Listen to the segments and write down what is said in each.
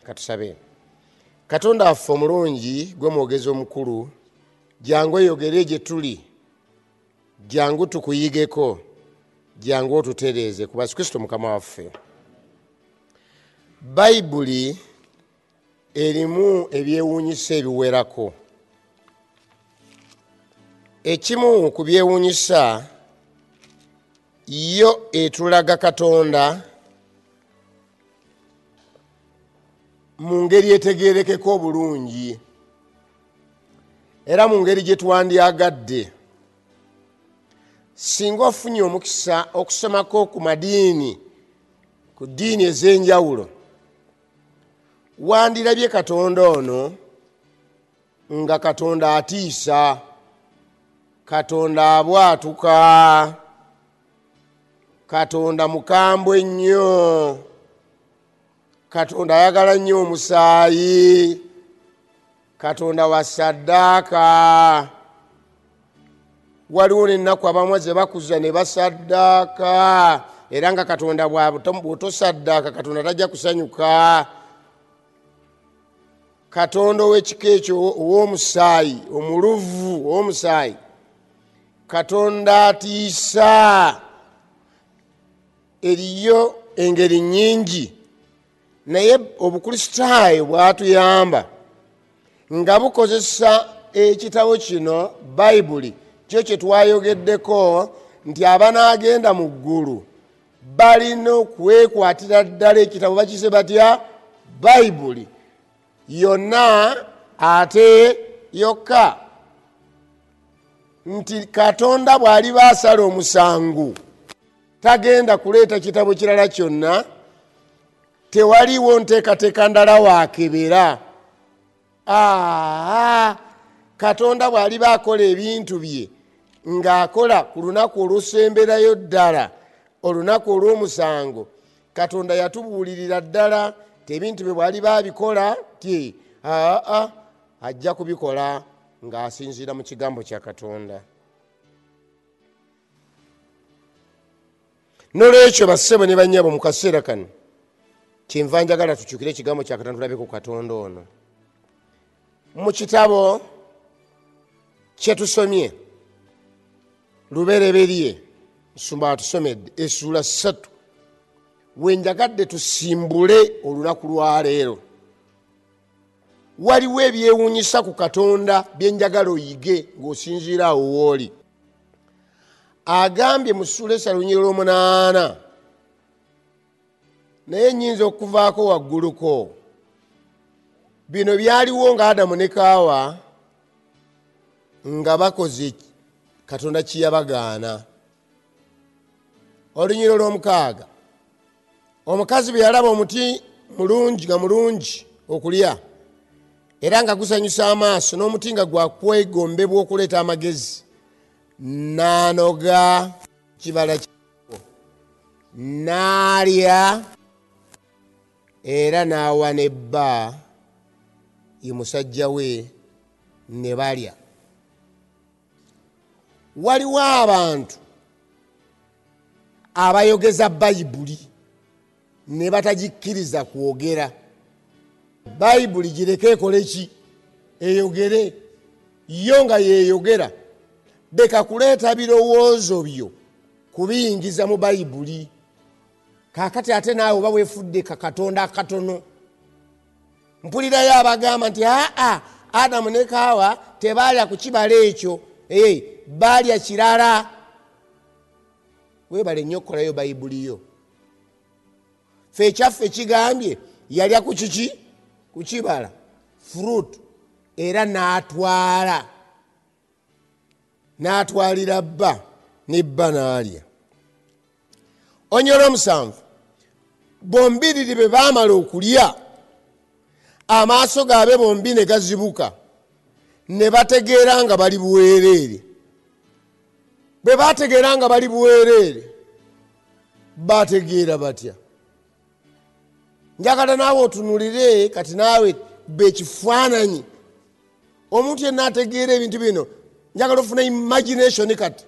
Katusabe. Katonda waffe omulungi gwe mwogezi omukulu, jangu oyogere gye tuli, jangu tukuyigeko, jangu otutereeze ku Yesu Kristo Mukama waffe. Bayibuli erimu ebyewuunyisa ebiwerako. Ekimu ku byewuunyisa yo etulaga Katonda mu ngeri etegeerekeko obulungi era mu ngeri gye twandyagadde. Singa ofunye omukisa okusomako ku madiini, ku ddiini ez'enjawulo, wandirabye Katonda ono nga Katonda atiisa, Katonda abwatuka, Katonda mukambwe ennyo, Katonda ayagala nnyo omusaayi, Katonda wa ssaddaaka. Waliwo n'ennaku abamu ze bakuza ne basaddaaka, era nga Katonda bw'otosaddaaka Katonda tajja kusanyuka. Katonda ow'ekika ekyo ow'omusaayi, omuluvu ow'omusaayi, Katonda atiisa. Eriyo engeri nnyingi, naye obukristaayo bwatuyamba nga bukozesa ekitabo kino Bayibuli, kyo kye twayogeddeko nti abanaagenda mu ggulu balina okwekwatira ddala ekitabo bakise batya? Bayibuli yonna ate yokka. Nti Katonda bw'aliba asala omusango tagenda kuleeta kitabo kirala kyonna, tewaliwo nteekateeka ndala waakebera. Katonda bw'aliba akola ebintu bye ng'akola ku lunaku olw'osemberayo ddala, olunaku olw'omusango, Katonda yatubuulirira ddala ebintu bye bw'aliba abikola ti ajja kubikola ng'asinziira mu kigambo kya Katonda. Nolwekyo bassebo ne bannyabo mu kaseera kano kyenva njagala tukyukire ekigambo kya Katonda tulabe ku Katonda ono. Mu kitabo kye tusomye lubereberye, Nsumba atusomedde essula 3, wenjagadde tusimbule olunaku lwa leero. Waliwo ebyewuunyisa ku Katonda bye njagala oyige ng'osinziira awo w'oli. Agambye mu ssula 3:8, naye nnyinza okuvaako wagguluko. Bino byaliwo nga Adamu ne Kaawa nga bakoze Katonda kye yabagaana. Olunyiro lw'omukaaga, omukazi bwe yalaba omuti mulungi nga mulungi okulya era nga gusanyusa amaaso, n'omuti nga gwakwegombebwa okuleeta amagezi, n'anoga kibala kyagwo, n'alya era n'awa ne bba ye musajja we, ne balya. Waliwo abantu abayogeza Bayibuli ne batagikkiriza kwogera. Bayibuli gireke ekole ki? Eyogere. Yo nga yeeyogera, leka kuleeta birowoozo byo kubiyingiza mu Bayibuli. Kaakati ate naawe oba weefudde Katonda akatono. Mpulirayo abagamba nti Adamu ne Kaawa tebaalya ku kibala ekyo, baalya kirala. Weebale nnyo okukolayo Bayibuli yo. Ffe ekyaffe kigambye yalya ku kiki? Ku kibala, fruit, era n'atwalira bba, ne bba n'alya. Onyola 7, bombiriri bwe baamala okulya, amaaso gaabe bombi ne gazibuka, ne bategeera nga bali buweereere. Bwe baategeera nga bali buweereere, baategeera batya? Njagala naawe otunulire kati naawe bekifaananyi. Omuntu yenna ategeera ebintu bino, njagala ofuna imagination kati.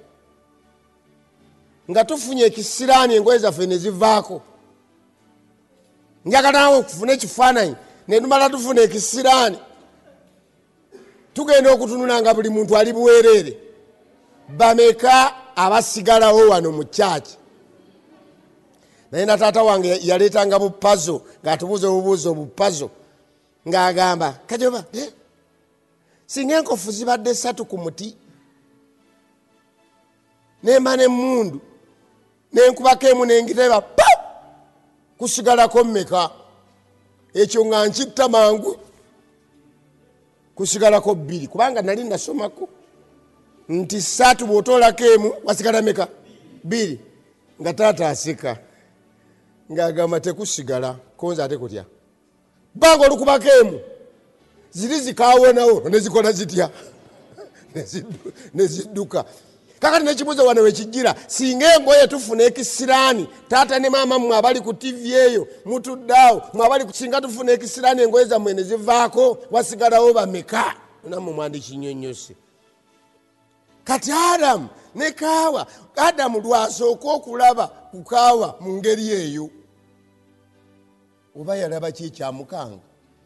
Nga tufunye ekisiraani engoye zaffe ne zivaako. Njagala naawe okufuna ekifaananyi ne tumala tufuna ekisiraani tugenda okutunula nga buli muntu ali buweerere. Bameka abasigalawo wano mu kyaki? Naye na taata wange yaleetanga bupazo ng'atubuuza obubuuzo obupazo ng'agamba Kajoba singa enkofu zibadde 3 ku muti nemba n'emmundu nenkubako emu nengiteba kusigalako mmeka? Ekyo nga nkitta mangu kusigalako 2 kubanga nali nasomako nti 3 bw'otoolako emu wasigala meka? 2. Nga taata aseka ng'agamba tekusigala konze ate kutya banga olukubako emu ziri zikaawonawo nezikola zitya nezidduka. Kakati nekibuuzo wano wekijjira singa engoye tufuna ekisiraani taata ne maama mmwe abali ku TV eyo mutuddaawo mmwe abali singa tufuna ekisiraani engoye zammwe ne zivaako wasigalawo bameka? Nammwe mwandikinyonyose. Kati Adamu ne Kaawa, Adamu lwasooka okulaba ku Kaawa mu ngeri eyo oba yalaba ki ekyamukanga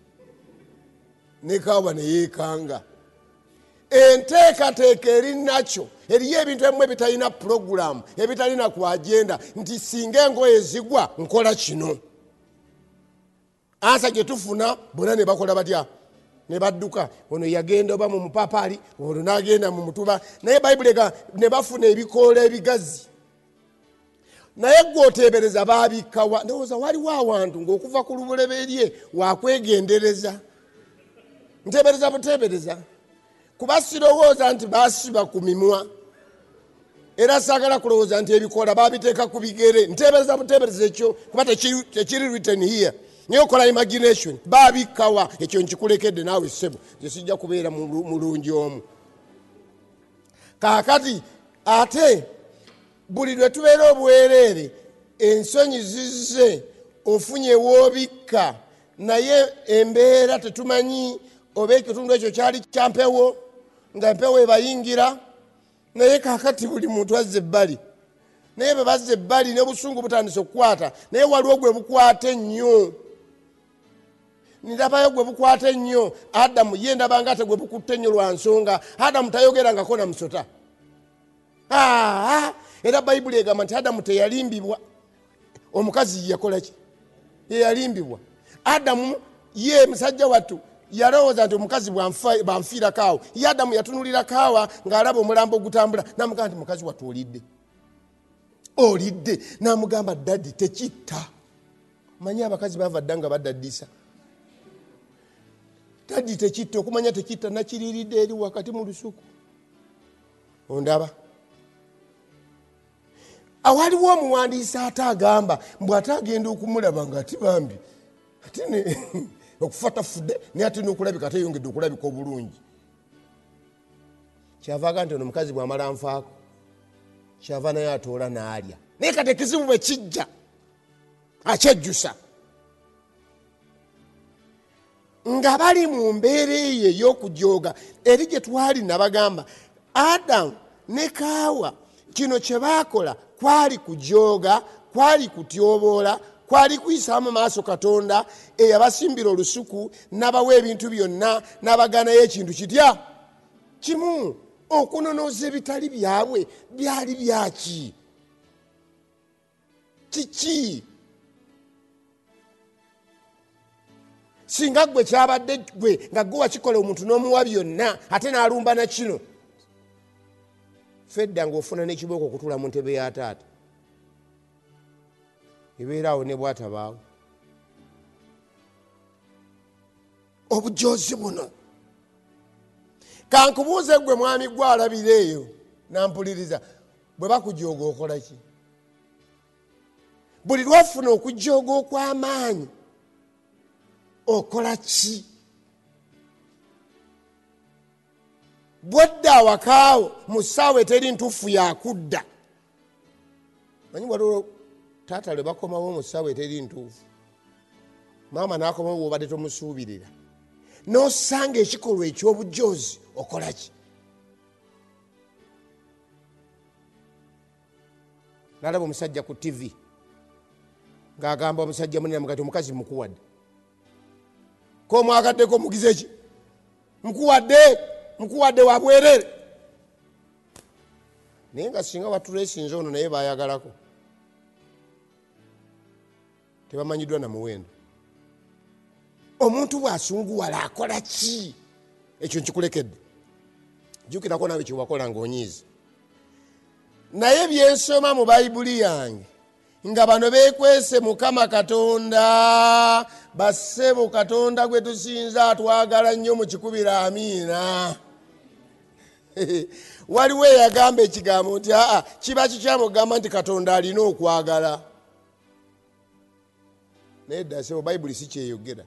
ne Kaawa ne yeekanga. Enteekateeka eri nakyo eriyo ebintu ebimu ebitalina puroguramu ebitalina ku agenda nti singa engoye zigwa nkola kino. Ansa gye tufuna bonna ne bakola batya? Ne badduka. Ono yagenda oba mu mupapaali ono n'agenda mu mutuba. Naye Bayibuli ne bafuna ebikoola ebigazi. Naye gw'oteebereza baabikkawa. Ndowooza waliwo awantu ng'okuva ku lubuleberye wakwegendereza. Nteebereza buteebereza. Kuba sirowooza nti baasiba ku mimwa. Era saagala kulowooza nti ebikoola baabiteeka ku bigere. Nteebereza buteebereza ekyo kuba tekiri written here. Naye okola imagination baabikkawa. Ekyo nkikulekedde naawe ssebo gye sijja kubeera mulungi omu. Kaakati ate buli lwe tubeera obuweerere ensonyi zizze ofunye woobikka naye embeera tetumanyi oba ekitundu ekyo kyali kya mpewo nga empewo ebayingira. Naye kaakati buli muntu azze ebbali. Naye bwe bazze ebbali n'obusungu butandise okukwata. Naye waliwo gwe bukwata ennyo. Nirabayo gwe bukwata ennyo. Adamu ye ndabanga ate gwe bukutte ennyo lwa nsonga Adamu tayogerangako na musota. Era Bayibuli egamba nti Adamu teyalimbibwa. Omukazi yakola ki? Ye yalimbibwa. Adamu ye musajja wattu yalowooza nti omukazi bw'anfiira kaawo. Ye Adamu yatunulira Kaawa ng'alaba omulambo ogutambula n'amugamba nti mukazi wattu olidde. Olidde. N'amugamba dadi tekitta. Manyi abakazi baava dda nga badaddisa. Dadi tekitta. Okumanya tekitta nakiriiridde eri wakati mu lusuku. Ondaba. Awaliwo omuwandiisi ate agamba mbw ate agenda okumulaba nga ati bambi ate okufata fudde naye ate n'okulabika ate yongedde okulabika obulungi. Kyava aga nti ono omukazi bw'amala nfaako kyava naye atoola n'alya. Naye kati ekizibu bwe kijja akyejjusa nga bali mu mbeera eyo ey'okujooga eri gye twali nabagamba Adamu ne Kaawa kino kye baakola kwali kujooga, kwali kutyoboola, kwali kuyisaamu maaso Katonda eyabasimbira olusuku n'abawa ebintu byonna n'abagaanayo ekintu kitya kimu. Okunonooza ebitali byabwe byali byaki? Kiki? Singa gwe kyabadde gwe nga gwe wakikola omuntu n'omuwa byonna ate n'alumba na kino. Fedda ng'ofuna n'ekibooko okutuula mu ntebe ya taata. Ebeeraawo ne bwatabaawo. Obujoozi buno. Kankubuuze gwe mwami gwe alabira eyo n'ampuliriza. Bwe bakujooga okola ki? Buli lwofuna okujooga okw'amaanyi okola ki? Bwodda awakaawo mu ssaawa eteri ntuufu yakudda. Manyi waliwo taata lwe bakomawo mu ssaawa eteri ntuufu. Maama n'akomawo bw'obadde tomusuubirira. N'osanga ekikolwa eky'obujoozi okola ki? Nalaba omusajja ku TV ng'agamba omusajja munne amugati omukazi mukuwadde. ko mwagaddeko mugize ki mukuwadde wabwerere naye nga singa batulesinze ono naye bayagalako tebamanyiddwa na muwendo. Omuntu bw'asunguwala akola ki? Ekyo nkikulekedde jjukirako nawe kyewakola ng'onyiiza. Naye byensoma mu bayibuli yange nga bano beekwese Mukama Katonda, bassebo Katonda gwe tusinza atwagala nnyo mu kikubira amiina. Waliwo eyagamba ekigambo nti kiba kikyamugamba nti Katonda alina okwagala. Naye dda sebo bayibuli si kyeyogera.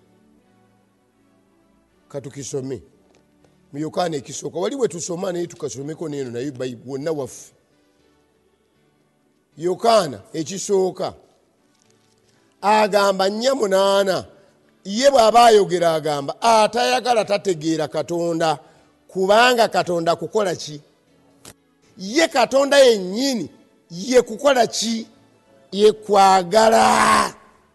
Katukisome mu Yokaana ekisooka. Waliwo tusoma naye tukasomeko neeno naye bayibuli wonna waffe. Yokaana ekisooka agamba 4:8 ye bw'aba ayogera agamba atayagala tategeera Katonda kubanga Katonda kukola ki? Ye Katonda yennyini ye kukola ki? Ye kwagala.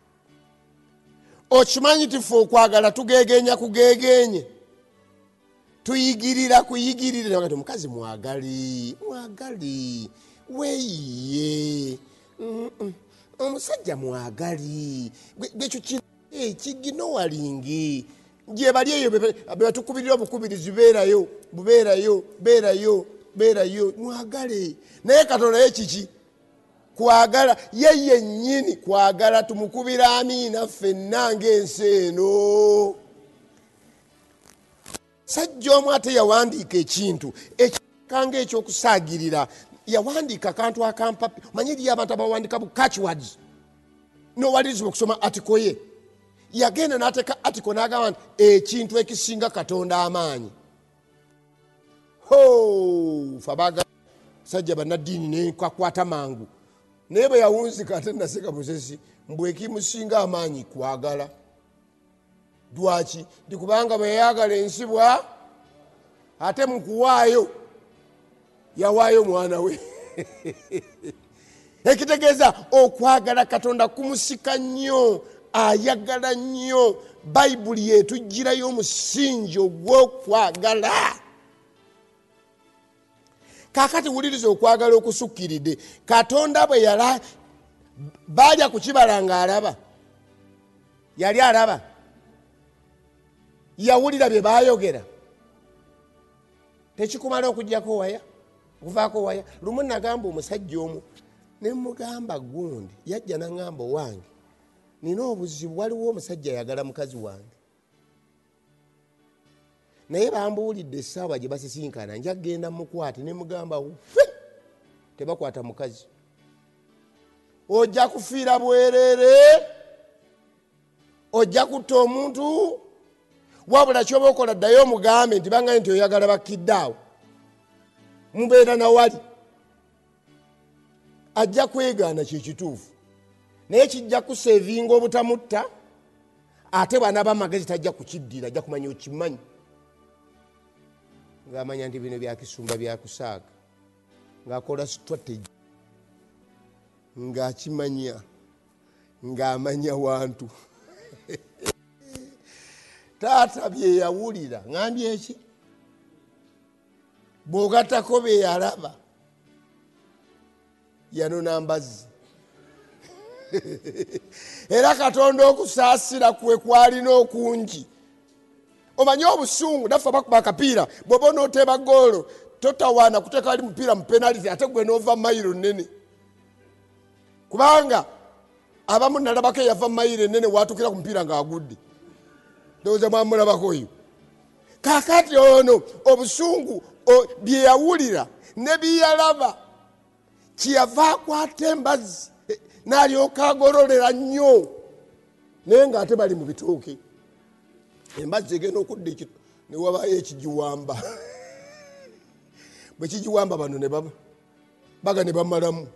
Okimanyi ti ffe okwagala tugeegenya kugeegenye, tuyigirira kuyigirira nga omukazi mwagali weeyiye, omusajja mwagali gwekyo kigino walingi gye bali eyo bebatukubirira obukubirizi beerayo mwagale. Naye Katonda ye kiki? Kwagala. Ye yennyini kwagala. Tumukubira amiina ffenna ng'ensi eno. Sajja omu ate yawandiika ekintu ekikanga ekyokusaagirira. Yawandiika akantu akampapi. Manyi eriyo abantu abawandika bu catchwords n'owalirizibwa okusoma atiko ye. Yagenda n'ateeka atiko n'agamba nti ekintu ekisinga Katonda amaanyi. Fabaga sajja bannaddiini nenkakwata mangu. Naye bwe yawunzika ate naseka musesi mbwe ekimusinga amaanyi kwagala. Lwaki? Ndi kubanga bwe yayagala ensi bwa ate mu kuwaayo yawaayo mwana we. Ekitegeeza okwagala Katonda kumusika nnyo, ayagala nnyo. Bayibuli yetugirayo omusingi ogw'okwagala. Kakati wuliriza okwagala okusukkiridde. Katonda bwe baalya ku kibala ng'alaba, yali alaba, yawulira bye baayogera. Tekikumala okugyako waya, okuvaako waya. Lumu nagamba omusajja omu ne mugamba gundi yajja n'angamba owange nina obuzibu, waliwo omusajja ayagala mukazi wange naye bambuulidde essaawa gye basisinkana nja genda mukwate. Ne mugamba tebakwata mukazi, ojja kufiira bwerere, ojja kutta omuntu. Wabula kyoba okola ddayo omugambe nti banga nti oyagala bakiddaawo mubeera nawali. Ajja kwegaana kyekituufu naye kijja kuseevinga obutamutta. Ate bw'anaaba amagezi tajja kukiddira, ajja kumanya okimanyi. Ng'amanya nti bino byakisumba byakusaaga, ng'akola strategy, ng'akimanya, ng'amanya wantu. Taata bye yawulira ngambye eki bw'ogattako bye yalaba yanona mbazzi. Era Katonda okusaasira kwe kwalina okungi. Omanyi obusungu naffe abakuba akapiira bw'oba onooteeba goolo totawaana kuteeka ali mupiira mu penaliti ate gwe n'ova mayiro nnene. Kubanga abamu nalabako eyava mayiro ennene waatukira ku mupiira ng'agudde. Ndowooza mwamulabako oyo. Kaakati ono obusungu bye yawulira ne bye yalaba kyeyava akwata embazzi n'alyoka agololera nnyo. Naye ng'ate bali mu bitooke. Embazzi egenda okudda ne wabaayo ekigiwamba. Bwe kigiwamba bano ne baga ne bamalamu.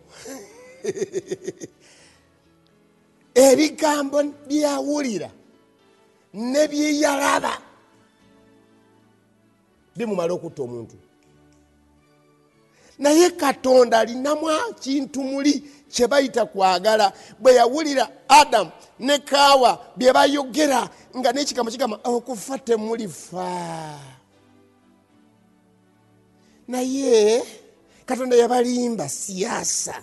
Ebigambo byawulira ne bye yalaba bimumala okutta omuntu. naye Katonda alinamu kintu muli kye bayita kwagala. Bwe yawulira Adamu ne Kaawa bye bayogera nga n'ekigambo kigamba okufa temulifa, naye Katonda yabalimba siyaasa.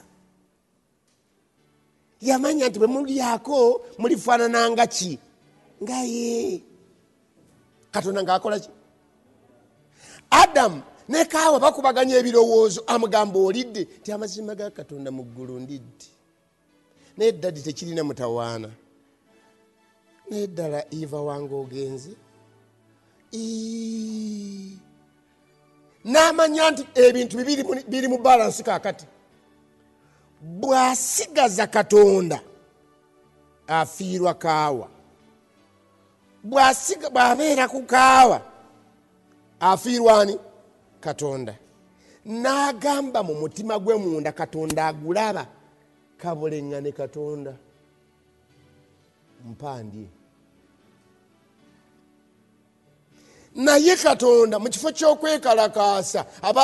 Yamanya nti bwe mulyako mulifaanana nga ki? Nga ye. Katonda ng'akola ki? Adamu ne Kaawa bakubaganya ebirowoozo, amugamba olidde ti amazima ga Katonda mu ggulu ndidde. Naye ddadi tekirina mutawaana. Naye ddala Eva wange ogenze. N'amanya nti ebintu biri mu balansi kaakati. Bw'asigaza Katonda afiirwa Kaawa. Bw'abeera ku Kaawa afiirwa ani? Katonda. N'agamba mu mutima gwe munda Katonda agulaba, kabuleŋŋane Katonda mpandye. Naye Katonda mu kifo ky'okwekalakaasa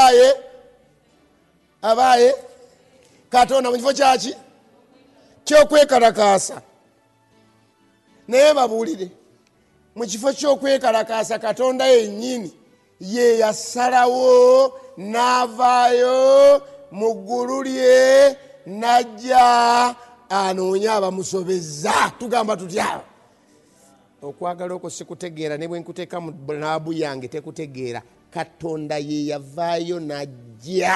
abaaye Katonda mu kifo kyaki? Ky'okwekalakaasa. Naye babuulire, mu kifo ky'okwekalakaasa Katonda yennyini ye yasalawo n'avaayo mu ggulu lye n'ajja anoonya abamusobezza. Tugamba tutya? Okwagala okwo sikutegeera, ne bwe nkuteeka mu laabu yange tekutegeera. Katonda ye yavaayo n'ajja.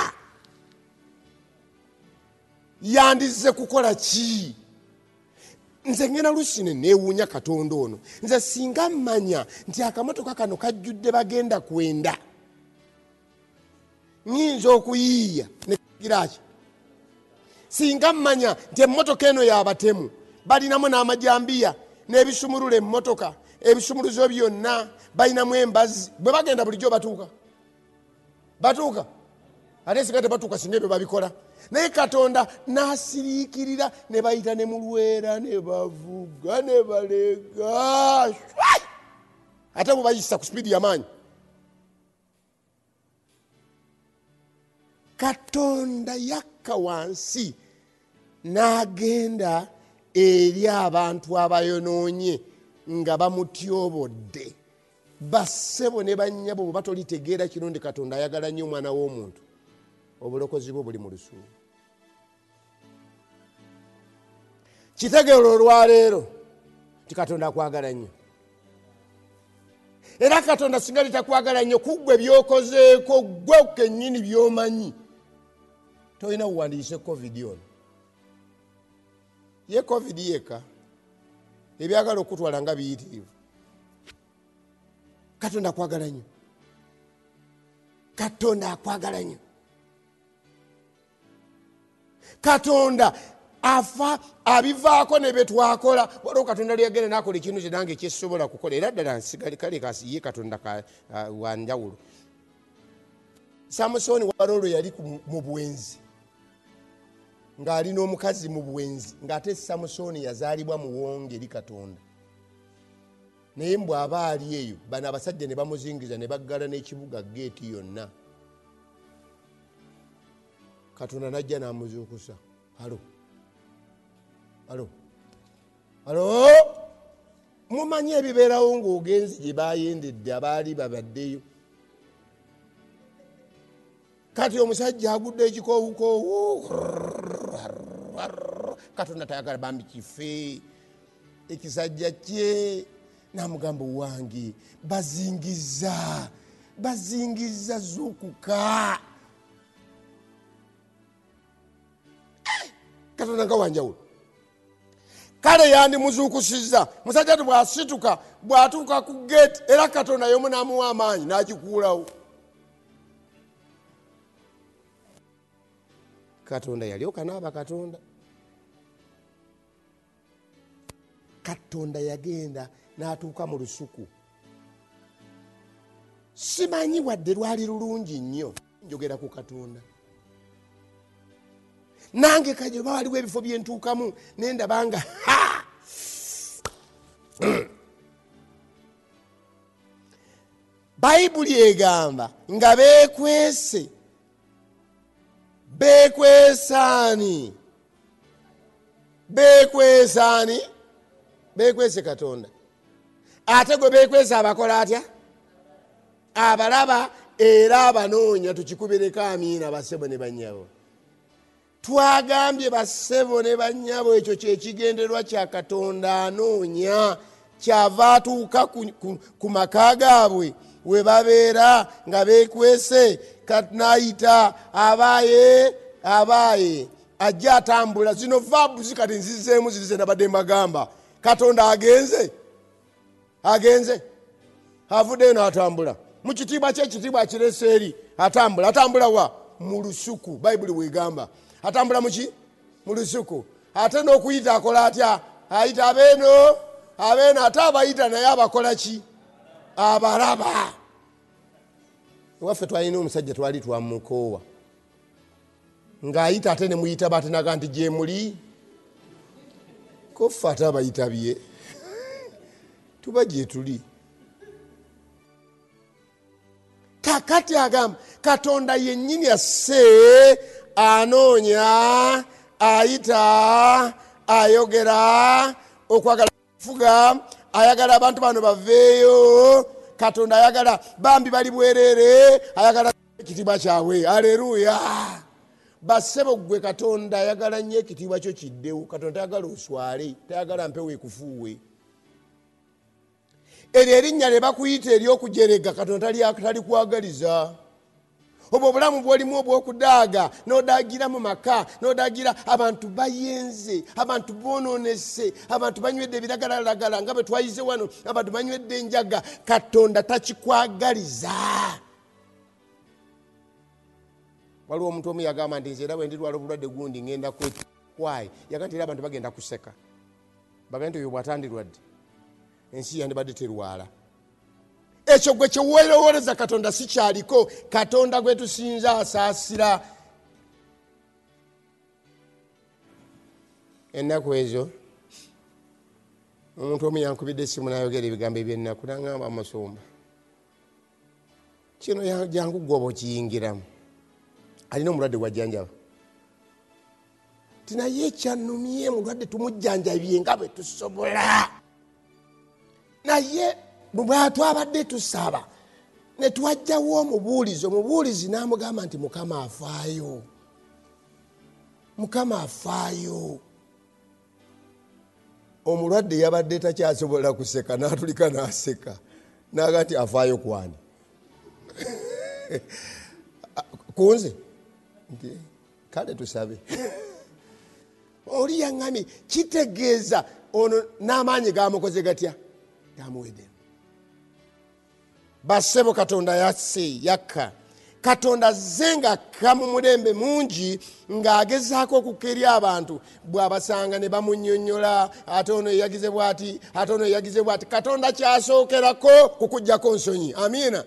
Yandize kukola ki? Nze ngena lusine neewuunya Katonda ono. Nze singa mmanya nti akamotoka kano kajjudde bagenda kwenda, nnyinza okuyiiya ne kagiraki. Singa mmanya nti emmotoka eno y'abatemu, balinamu n'amajambiya n'ebisumulula emmotoka, ebisumuluzo byonna balinamu embazi, bwe bagenda bulijjo batuuka ate singa tebatuuka singa ebyo babikola. Naye Katonda n'asiriikirira, ne bayita ne mu Lwera ne bavuga ne balega, ate bwe bayisa ku sipiidi y'amaanyi. Katonda yakka wansi n'agenda eri abantu abayonoonye nga bamutyobodde. Bassebo ne bannyabo bwe batolitegeera kino ndi Katonda ayagala nnyo omwana w'omuntu, obulokozi bwe buli mu lusuubo. Kitegeero olwaleero nti Katonda akwagala nnyo. Era Katonda singa litakwagala nnyo kuggwe byokozeeko gwe kennyini by'omanyi, tolina buwandiise COVID ono. Ye COVID yeka ebyagala okutwala nga biyitirivu. Katonda akwagala nnyo. Katonda akwagala nnyo. Katonda afa abivaako ne betwakola. Waliwo Katonda lyagenda n'akola ekintu kye nange kyesobola kukola, era ddala nsigali kale kasi ye Katonda wa njawulo. Samusoni walolo yali mu bwenzi, ng'ali n'omukazi mu bwenzi, ng'ate Samusoni yazaalibwa muwonge eri Katonda. Naye mbw aba ali eyo, bano abasajja ne bamuzingiza ne baggala n'ekibuga geeti yonna. Katonda najja n'amuzuukusa. Halo, mumanyi ebibeerawo ng'ogenzi gye bayendedde abaali babaddeyo. Kati omusajja agudde ekikoowukoowu, Katonda tayagala bambi kife. Ekisajja kye n'amugamba wange bazingiza zuukuka. Katonda nga wanjawulo. Kale yandimuzuukusizza. Musajja ati bw'asituka bw'atuuka ku geeti, era Katonda y'omu n'amuwa amaanyi n'agikuulawo. Katonda yalyoka n'aba Katonda. Katonda yagenda n'atuuka mu lusuku. Simanyi wadde lwali lulungi nnyo, njogera ku Katonda. Nange kaje waliwo ebifo bye ntuukamu nendabanga Bayibuli egamba nga beekwese Bekwesaani. Bekwesaani. Bekwese Katonda. Ate gwe bekwese abakola atya? Abalaba era abanoonya. Tukikubireko amiina bassebo ne bannyabo. Twagambye bassebo ne bannyabo ekyo kyekigendererwa kya Katonda anoonya. Kyava atuuka ku maka gaabwe we babeera nga bekwese n'ayita abaaye ajja atambula. Zino vaabu zikati nzizeemu zirize nabadde mbagamba. Katonda agenze avuddeyo n'atambula mu kitiibwa kye, ekitiibwa akirese eri. Atambula wa? Mu lusuku. Bayibuli bwegamba atambula muki? Mu lusuku. Ate n'okuyita akola atya? Ayita abeeno ate abayita naye abakola ki? Abalaba. Waffe twalina omusajja twali twamukoowa ng'ayita ate ne muyita batenaga nti gye muli koffe ate abayitabye tuba gye tuli. Kakati agamba Katonda yennyini asse anoonya, ayita, ayogera, okwagala kufuga, ayagala abantu bano baveeyo. Katonda ayagala bambi bali bwerere, ayagala ekitiibwa kyabwe. Aleluya. Bassebo gwe Katonda ayagala nnyo ekitiibwa kyo kiddewo. Katonda tayagala oswale, tayagala mpewo ekufuuwe. Eryo erinnya lye bakuyita ery'okujerega Katonda talikwagaliza. Obwo obulamu bw'olimu obw'okudaaga, n'odaagira mu maka, n'odaagira abantu bayenze, abantu bonoonese, abantu banywedde ebiragalalagala nga bwe twayize wano, abantu banywedde enjaga. Katonda takikwagaliza. Waliwo omuntu omu yagamba nti nze era bwe ndirwala obulwadde gundi ngenda kwekwayi. Yaga nti era abantu bagenda kuseka. Bagamba nti oyo bw'atandirwadde ensi yandibadde terwala. Ekyo gwe kyeweerowooleza Katonda si kyaliko. Katonda gwe tusinza asaasira. Ennaku ezo omuntu omu yankubidde essimu n'ayogera ebigambo eby'ennaku n'aŋŋamba Musumba, kino jangu gwoba okiyingiramu. Alina omulwadde gwajjanjaba. Tinaye ekyannumye mulwadde tumujjanjabye nga bwe tusobola. Naye bwatwabadde tusaba ne twajjawo omubuulizi. Omubuulizi n'amugamba nti Mukama afaayo. Mukama afaayo. Omulwadde yabadde takyasobola kuseka n'atulika n'aseka. N'aga nti afaayo kwani? Kunze? Kale tusabe. Oli yaŋŋamye kitegeeza ono n'amaanyi gamukoze gatya? Gamuwedde. Bassebo Katonda yasse yakka. Katonda azze ng'akka mu mulembe mungi ng'agezaako okukerya abantu. Bw'abasanga ne bamunnyonnyola, ate ono yeyagize bw'ati, ate ono yeyagize bw'ati. Katonda kyasookerako kukuggyako nsonyi. Amiina.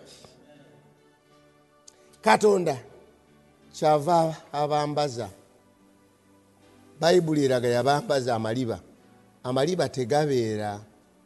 Katonda kyava abambaza. Bayibuli eraga yabambaza amaliba. Amaliba tegabeera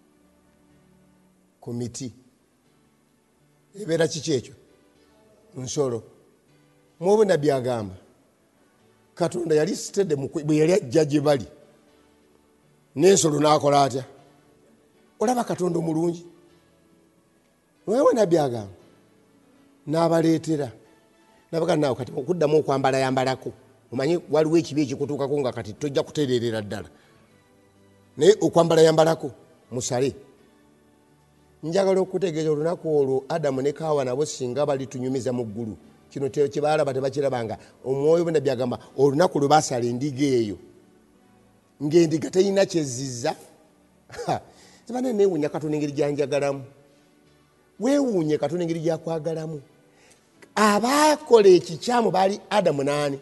ku miti. Ebeera kiki ekyo? Nsolo. Mwobona byagamba. Katonda yali sitedde bwe yali ajja gye bali. N'ensolo n'akola atya? Olaba Katonda omulungi. Mwobona byagamba. N'abaleetera. Nabaga naawe kati okuddamu okwambala yambalako. Omanyi waliwo ekibi ekikutuukako nga kati tojja kutereerera ddala. Naye okwambala yambalako musale. Njagala okutegeeza olunaku olwo Adamu ne Kaawa nabo singa bali tunyumiza mu ggulu. Kino kye baalaba tebakirabanga. Omwoyo bwe byagamba olunaku lwe baasala endiga eyo. Ng'endiga terina kyezizza. Zibane neewuunya Katonda engeri gyanjagalamu. Weewuunye Katonda engeri gyakwagalamu. Abaakola ekikyamu baali Adamu n'ani?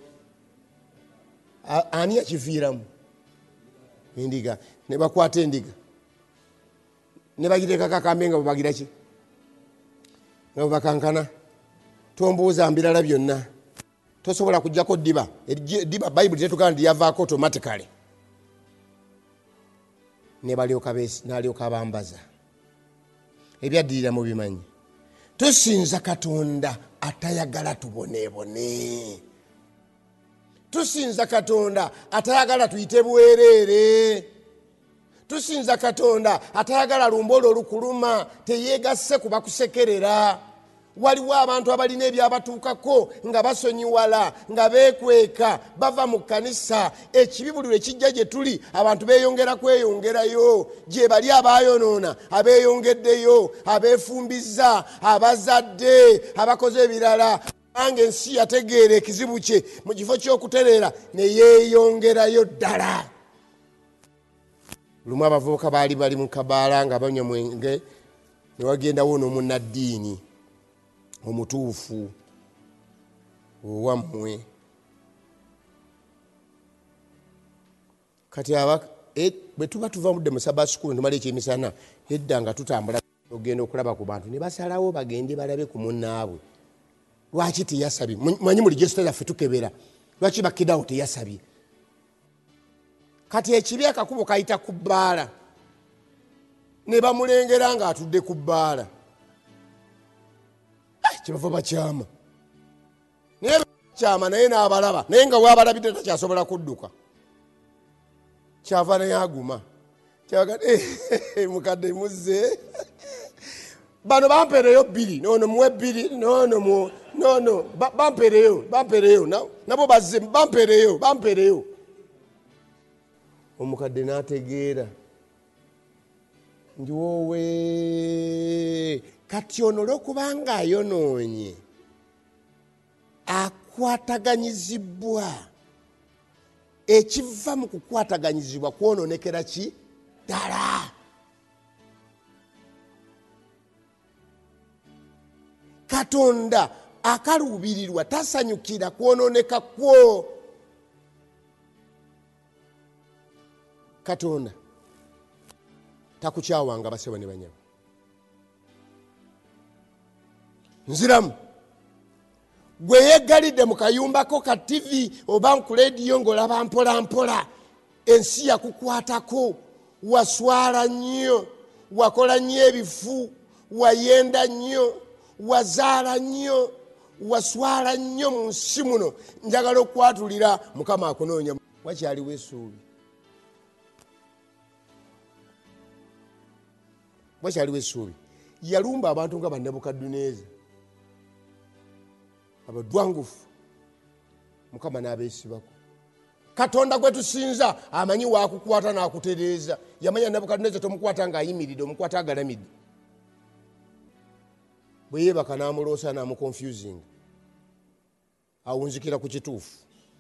Ani yakiviiramu? Endiga. Ne bakwata endiga. Ne bagireka kakambe nga bwebagira ki? Nga bwebakankana. Tombuuza mbirala byonna. Tosobola kujjako ddiba. Eddiba Bayibuli tetugamba nti yavaako automatically. Ne n'alyoka abambaza. Ebyaddirira mu bimanyi. Tusinza Katonda atayagala tuboneebone. tusinza Katonda atayagala tuyite bwereere. Tusinza Katonda atayagala lumbolo olukuluma teyeegasse kuba kusekerera. Waliwo abantu abalina ebyabatuukako nga basonyiwala nga beekweka bava mu kkanisa. Ekibi buli lwe kijja gye tuli abantu beeyongera kweyongerayo, gye bali abaayonoona abeeyongeddeyo, abeefumbiza, abazadde, abakoze ebirala. Bange ensi yategeera ekizibu kye mu kifo ky'okutereera ne yeeyongerayo ddala. Lumu abavubuka baali bali mu kabaala nga banywa mwenge ne wagendawo n'omunnaddiini omutuufu owammwe. Kati bwe tuba tuva mudde mu Sabbath school tumala ekyemisana edda nga tutambula ogenda okulaba ku bantu ne basalawo bagende balabe ku munnaabwe. Lwaki teyasabye? Manyi mu register zaffe tukebera. Lwaki bakiddawo teyasabye? Kati ekibi akakubo kayita ku bbaala ne bamulengera ng'atudde ku bbaala. Kyebava bakyama. Naye bakyama naye n'abalaba naye nga waabalabidde takyasobola kudduka. Kyava naye aguma. Kyaga mukadde muzze. Bano bampereyo 2 nono muwe 2 nono bampereyo nabo bazze bampereyo. Omukadde n'ategeera ndi wowe kati ono olw'okubanga ayonoonye akwataganyizibwa. Ekiva mu kukwataganyizibwa kwonoonekera ki ddala. Katonda akaluubirirwa tasanyukira kwonooneka kwo. Katonda takukyawanga baseba ne banyama. Nziramu gwe yeegalidde mu kayumbako ka TV oba ku leediyo ng'olaba mpola mpola, ensi yakukwatako, waswala nnyo, wakola nnyo ebifu, wayenda nnyo, wazaala nnyo, waswala nnyo mu nsi muno. Njagala okwatulira Mukama akunoonya. Wakyaliwo essuubi. Wakyaliwo essuubi. Yalumba abantu nga Nebukadduneeza abadwangufu, Mukama n'abeesibako. Katonda gwe tusinza amanyi waakukwata n'akutereeza. Yamanya Nebukadduneeza tomukwata ng'ayimiridde, omukwata agalamidde. Bwe yeebaka n'amuloosa n'amuconfusing, awunzikira ku kituufu.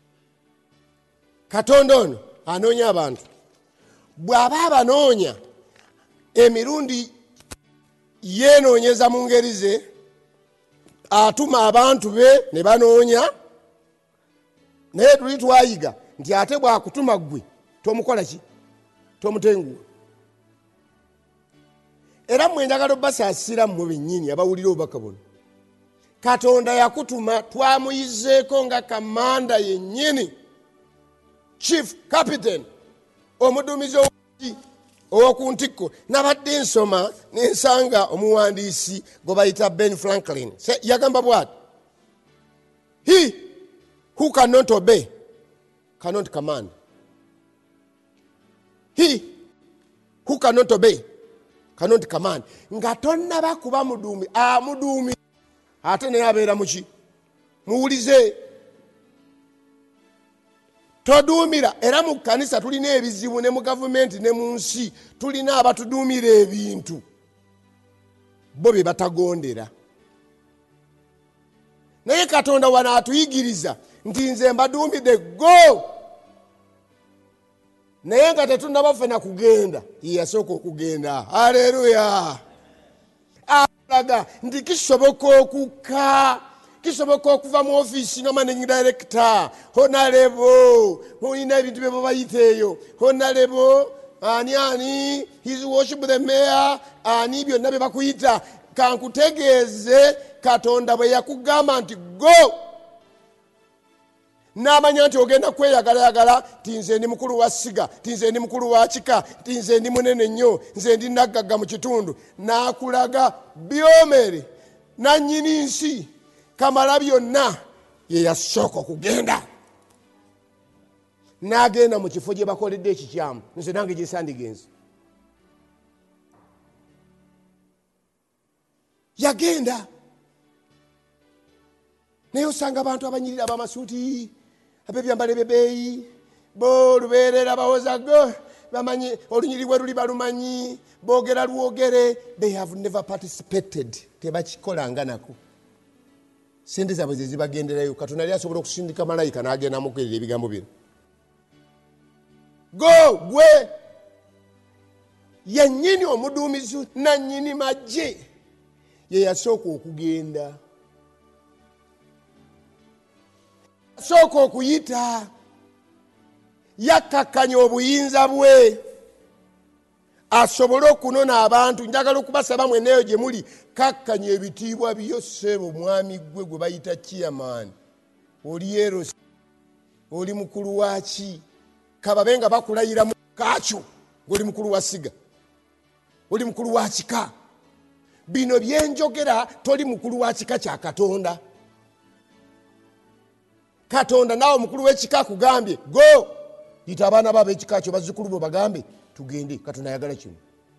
Katonda ono anoonya abantu. Bw'aba abanoonya emirundi yeenoonyeza mu ngeri ze, atuma abantu be ne banoonya, naye tuli twayiga nti ate bw'akutuma ggwe tomukola ki? Tomutenguwa. Era mmwe njagala obbasaasira mmwe bennyini abawulira obubaka buno. Katonda yakutuma, twamuyizeeko nga kamanda yennyini, chief captain, omuduumizi ow'oku ntikko. Nabadde nsoma nensanga omuwandiisi gwe bayita Ben Franklin yagamba bw'ati: he who cannot obey cannot command. He who cannot obey cannot command. Nga tonnaba kuba muduumi amuduumi ate naye abeera muki? Muwulize. Toduumira. Era mu kkanisa tulina ebizibu, ne mu gavumenti ne mu nsi tulina abatuduumira ebintu bo bye batagondera. Naye Katonda wano atuyigiriza nti nze mbaduumidde go, naye nga tetunnabafena kugenda. Yasooka okugenda. Haleluya. Alaga nti kisoboka okukka, kisoboka okuva mu ofiisi nga managing director, honorable, mulina ebintu bye babayita eyo, honorable, ani, his worship the mayor, ani byonna bye bakuyita. Kankutegeeze, Katonda bwe yakugamba nti go, n'amanya nti ogenda kweyagalayagala, ti nze ndi mukulu wa siga, ti nze ndi mukulu wa kika, ti nze ndi munene nnyo, nze ndi naggagga mu kitundu, n'akulaga byomere, nannyini nsi Kamala byonna ye yasooka okugenda. n'agenda mu kifo gye bakoledde ekikyamu nze nange gye sandigenze yagenda naye osanga abantu abanyirira abamasuuti abebyambalo ebebeeyi bo lubeerera bawozago bamanyi olunyiri bwe luli balumanyi boogera lwogere they have never participated tebakikolanga nako sente zaabwe ze zibagenderayo katonda yali asobola okusindika malayika n'agenda mukuerera ebigambo bino go gwe yennyini omuduumizi nannyini magye ye yasooka okugenda yasooka okuyita yakkakkanya obuyinza bwe asobole okunona abantu njagala okubasaba mweneyo gye muli kakkanya ebitiibwa byo ssebo mwami gwe gwe bayita chairman oli eros oli mukulu waki kababe nga bakulayira mu kakyo ng'oli mukulu wa siga oli mukulu wa kika bino byenjogera toli mukulu wa kika kya katonda katonda naawe omukulu w'ekika kugambye go yita abaana baabo ekika kyo bazzukulu bo bagambe tugende katonda ayagala kino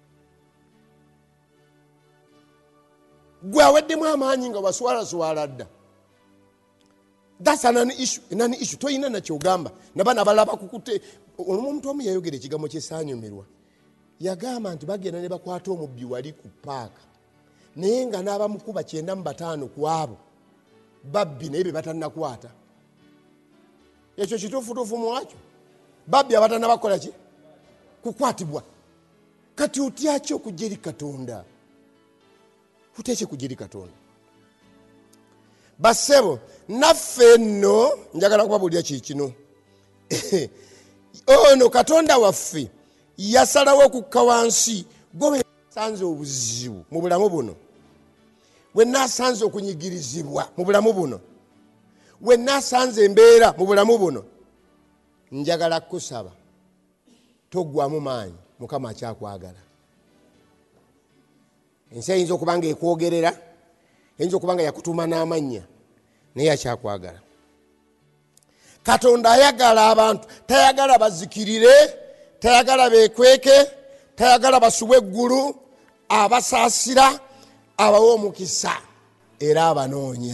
gwe aweddemu amaanyi nga waswalaswala dda that's an issue toyina nakyogamba nabaana abalala bakukute omuntu omu yayogera ekigambo kyesaanyumirwa yagamba nti bagenda ne bakwata omubbi wali ku paaka naye nga n'abamukuba 95 ku abo babbi naye be batannakwata ekyo kituufutuufu muwakyo babbi abatannabakola ki kukwatibwa kati otyaki okujja eri katonda uteeke kujja eri katonda basebo naffe nno njagala kubabuulira kikino ono katonda waffe yasalawo okukka wansi gwe sanze obuzibu mu bulamu buno wenna asanze okunyigirizibwa mu bulamu buno wenna asanze embeera mu bulamu buno njagala kusaba toggwamu maanyi mukama akyakwagala ensi eyinza okuba nga ekwogerera eyinza okuba nga yakutuma n'amannya naye akyakwagala katonda ayagala abantu tayagala bazikirire tayagala bekweke tayagala basubwe eggulu abasaasira abawa omukisa era abanoonya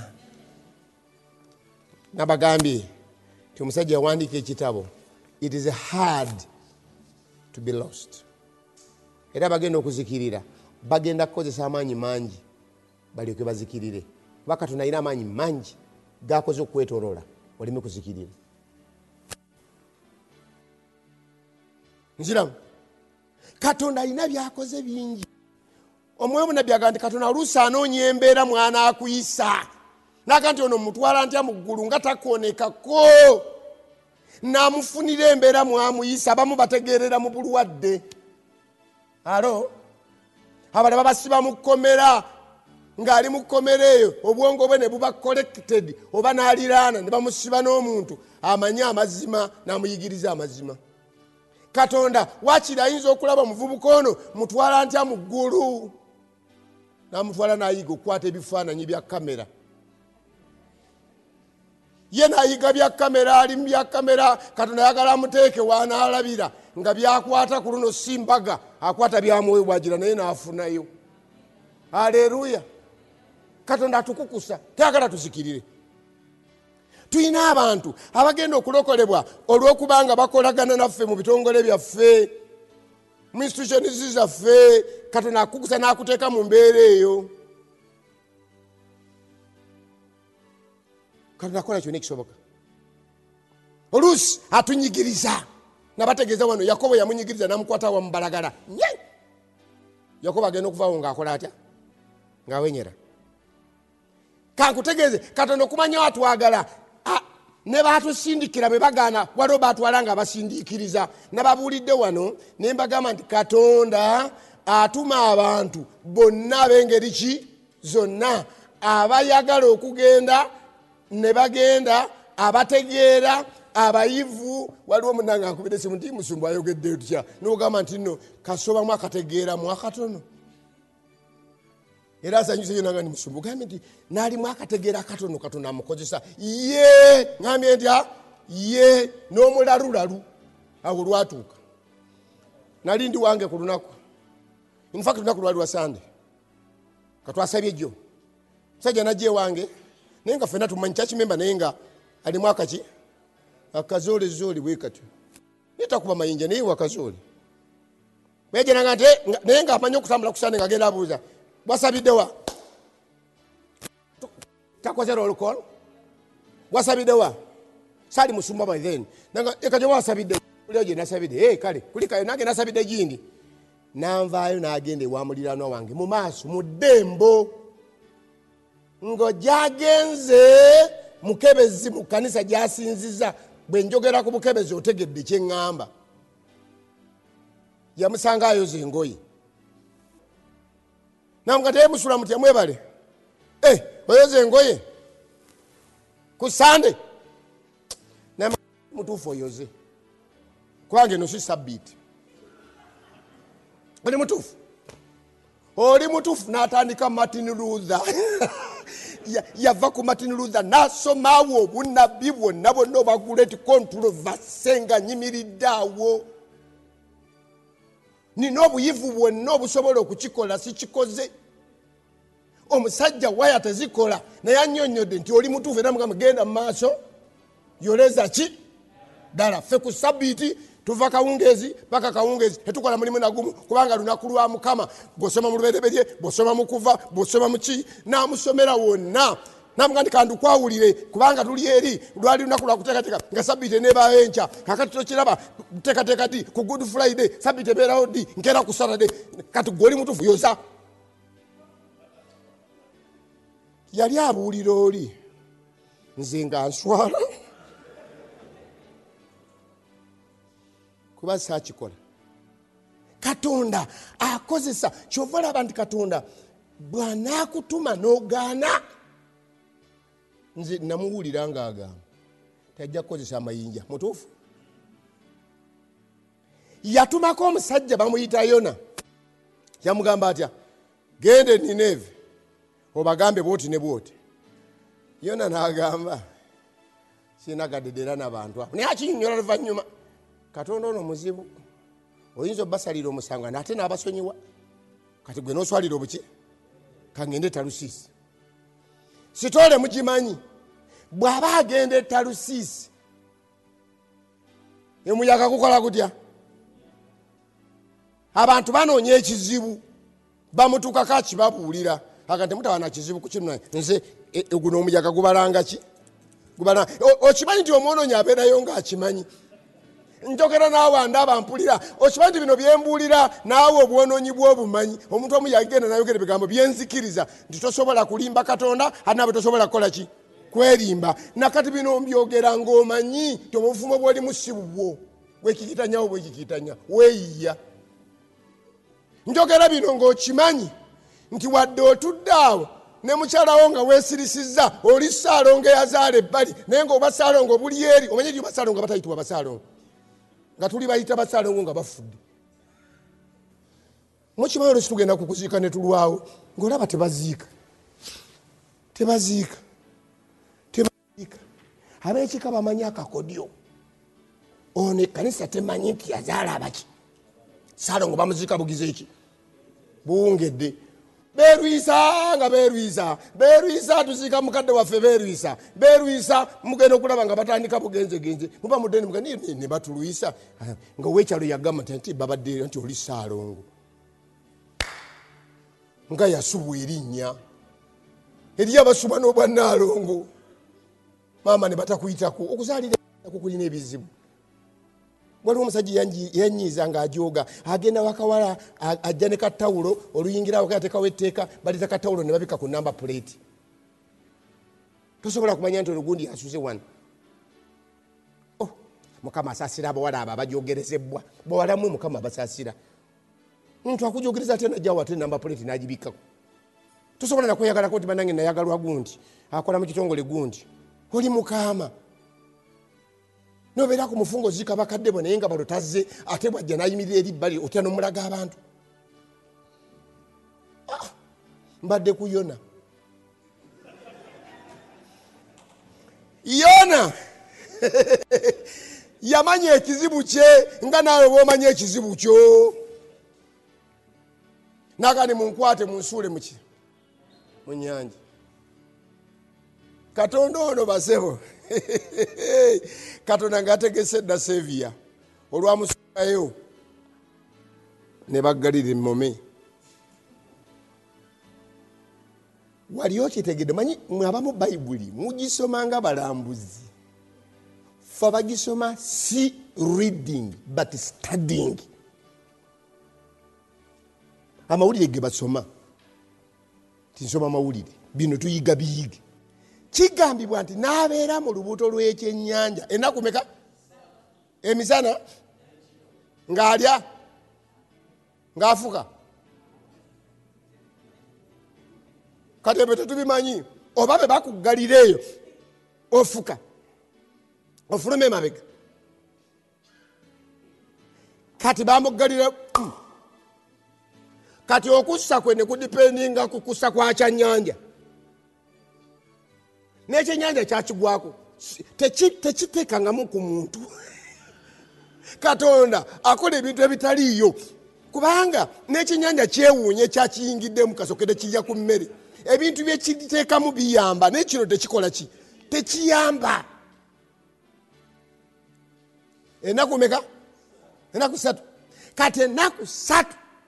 nabagambye ti omusajja yawandiika ekitabo it is hard to be lost era bagenda okuzikirira bagenda kukozesa amaanyi mangi balyoke bazikirire kuba katonda alina amaanyi mangi gakoze okwetoloola oleme kuzikirira nziramu katonda alina byakoze bingi omwoyo munabbi agamba nti katonda oluusi anoonya embeera mwana akuyisa naga nti ono mutwala ntya mu ggulu nga takoonekako n'amufunira embeera mwamuyisa abamu bategeerera mu bulwadde alo abalala babasiba mu kkomera ng'ali mu kkomera eyo obwongo bwe ne buba collected oba n'aliraana ne bamusiba n'omuntu amanye amazima n'amuyigiriza amazima katonda wakiri ayinza okulaba omuvubuka ono mutwala ntya mu ggulu n'amutwala n'ayiga okukwata ebifaananyi bya kamera ye n'ayiga bya kamera ali mu bya kamera katonda ayagala amuteeke waanaalabira nga byakwata ku luno simbaga akwata byamwoyo bwagira naye n'afunayo aleluya katonda atukukusa tayagala tuzikirire tulina abantu abagenda okulokolebwa olw'okubanga bakolagana naffe mu bitongole byaffe mu institutions zaffe katonda akukusa n'akuteeka mu mbeera eyo katonda akola kyonna ekisoboka oluusi atunyigiriza nabategeeza wano yakobo yamunyigiriza namukwata wa mubalagala yakobo agenda okuvaawo ng'akola atya ng'awenyera kankutegeeze katonda okumanya watwagala ne batusindikira bwe bagaana waliwo batwala nga basindiikiriza nababuulidde wano ne mbagamba nti katonda atuma abantu bonna ab'engeri ki zonna abayagala okugenda ne bagenda abategeera abayivu waliwo munanga nkubira esimu nti musumbu ayogedde tutya nogamba nti nno kasobamu akategeeramu akatono era asanyusa yo nanga ni musumbu gambye nti naalimu akategeera akatono katonda amukozesa ye ngambye nti ye n'omulalulalu awo lwatuuka. Nali ndi wange ku lunaku, in fact lunaku lwali lwa Sande, katwasabye jjo musajja najje wange naye nga ffenna tumanyi church member naye nga alimu akaki akazoole bwe katyo nitakuba mayinja naye wakazoole bejenanga nti naye nga amanyi okutambula ku Sande ng'agenda abuuza bwasabiddewa takoze roll call bwasabiddewa sali musumba by then nanga ekaje wasabidde kulyo je nasabidde kale kulika nange nasabidde jindi nanvaayo n'agenda ewa muliraanwa wange mu maaso mu ddembo ng'ojagenze mukebezi mu kanisa gy'asinziza bwe njogera ku bukebezi otegedde kye ŋŋamba yamusanga ayoza engoye namuga teyemusula muti yamwebale oyoza engoye ku Sande mutuufu oyoze kubanga eno si sabbiiti oli mutuufu n'atandika Martin Luther yava ku Martin Luther n'asomawo obunabbi bwonna bonna obaguleti controversy nga nyimiridde awo nina obuyivu bwonna obusobola okukikola sikikoze omusajja waya tezikola naye annyonnyodde nti oli mutuufu era mugamba genda mu maaso yoleza ki ddala ffe ku sabbiiti tuva kawungeezi paka kawungeezi tetukola mulimu nagumu kubanga lunaku lwa Mukama bw'osoma mu lubereberye bw'osoma mu kuva bw'osoma mu ki n'amusomera wonna namuga ndi kandi kwawulire kubanga tuli eri lwali lunaku lwa kuteekateeka nga sabbiiti eneebaayo enkya kakati tokiraba teekateeka ddi ku Good Friday sabbiiti ebeerawo ddi nkeera ku Saturday kati gw'oli mutuufu yoza yali abuulira oli nze nga nswala kuba saakikola Katonda akozesa kyova olaba nti Katonda bw'anaakutuma n'ogaana nze namuwulira ng'agamba tajja kukozesa amayinja mutuufu yatumako omusajja bamuyita Yona yamugamba atya gende Nineve obagambe bwoti ne bwoti Yona n'agamba sinagadedera n'abantu abo naye akinyonnyola luvannyuma Katonda ono muzibu oyinza obbasalira omusango nate n'abasonyiwa kati gwe n'oswalira obuki kangende Talusiisi sitole mugimanyi bw'aba agenda Talusiisi emuyaga kukola kutya abantu banoonya ekizibu bamutukako akibabuulira akati mutawana kizibu kukino nze guno omuyaga gubalanga ki okimanyi nti omwonoonyi abeerayo ng'akimanyi njogera naawe ndaba mpulira okimanyi nti bino byembuulira naawe obwonoonyi bw'obumanyi omuntu omu yagenda nayogera ebigambo byenzikiriza nti tosobola kulimba Katonda ate nawe tosobola kukola ki kwerimba nakati bino mbyogera ng'omanyi ti obuvumo bw'olimu si bubwo bwekikitanyawo bwekikitanya weeyiya njogera bino ng'okimanyi nti wadde otudde awo ne mukyalawo nga weesirisizza oli Ssaalongo eyazaala ebbali naye ng'oba Ssaalongo buli eri omanyi eri Basaalongo batayitibwa Basaalongo nga tuli bayita Basaalongo nga bafudde mukimanyi olwo situgenda kukuziika ne tulwawo ng'olaba tebaziika ab'ekika bamanyi akakodyo ono ekkanisa temanyi nti yazaala abaki Ssaalongo bamuziika bugize eki buwungedde beerwisa tuziika mukadde waffe beerwisa mugenda okulaba nga batandika bugenzegenze muba muddeni muga ne batulwisa nga owekyalo yagamba nti babadde nti oli Ssaalongo nga yasubwa erinnya eri abasubwa n'obwannaalongo maama ne batakuyitako okuzaalira kulina ebizibu waliwo omusajja yanyiiza ng'ajooga agenda wakawala ajja ne katawulo oluyingirawo kayateekawo etteeka balita katawulo ne babika ku namba plate tosobola kumanya nti olugundi yasuze wano Mukama asaasira abawala abo abajoogerezebwa bawalamwe Mukama abasaasira omuntu akujoogereza ate najjawo ate namba plate n'agibikako tosobola nakweyagalako nti banange nayagalwa gundi akola mu kitongole gundi oli Mukama nobeera ku mufungo zika bakadde bo naye nga balo tazze ate bwajja n'ayimirira eri bbali otya n'omulaga abantu mbadde ku Yona yamanya ekizibu kye nga naawe bw'omanya ekizibu kyo. Nagani munkwate munsuule muki mu nnyanja. Katonda ono basebo Katonda ng'ategese dda Seviya olwamusukayo ne baggalira emmome. Wali okitegedde manyi abamu Bayibuli mugisoma nga balambuzi. Ffe bagisoma si reading but studying. Amawulire ge basoma tinsoma mawulire bino tuyiga biyige. Kigambibwa nti n'abeera mu lubuto lw'ekyennyanja ennaku meka emisana ng'alya ng'afuka. Kati ebyo tetubimanyi oba be bakuggalira eyo ofuka ofuluma emabega. Kati bamuggalira kati okussa kwe ne kudipendinga ku kussa kwa kyannyanja. N'ekyennyanja kyakigwako tekiteekangamu ku muntu. Katonda akola ebintu ebitaliiyo kubanga n'ekyennyanja kyewuunye kyakiyingiddemu kasokede kijja ku mmere. Ebintu bye kiteekamu biyamba naye kino tekikola ki tekiyamba. Ennaku meka? Ennaku 3. Kati ennaku 3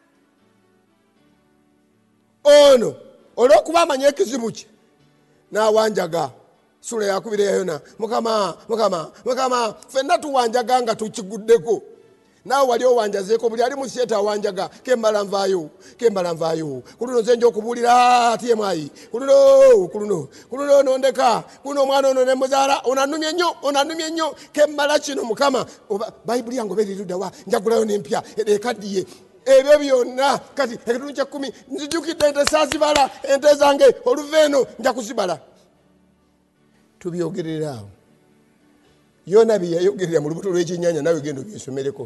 ono olw'okuba amanya ekizibu kye n'awanjaga. Sula yakubira Yona, Mukama ffenna tuwanjaga nga tukiguddeko. Naawe wali owanjazeeko buli ali mu syeta awanjaga kembala nvaayo kuluno nze nja okubuulira TMI kuluno nondeka kuno omwana ono ne muzaala onanumye nnyo kembala kino Mukama. Bayibuli yange oba eriruddawa njagulayo n'empya ekaddiye. Ebyo byonna kati ekitundu kya 10 nzijukidde ente saazibala ente zange oluveeno nja kuzibala. Tubyogerera awo. Yona bye yayogerera mu lubuto lw'ekyennyanja naawe genda obyesomereko.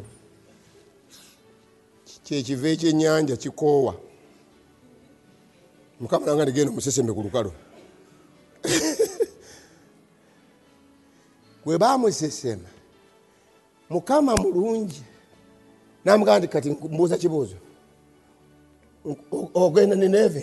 Kyekiva ekyennyanja kikoowa. Mukama nange ndigenda omusesembe ku lukalu. Bwe baamusesema Mukama mulungi n'amugamba nti kati mbuuza kibuuzo ogenda Nineve.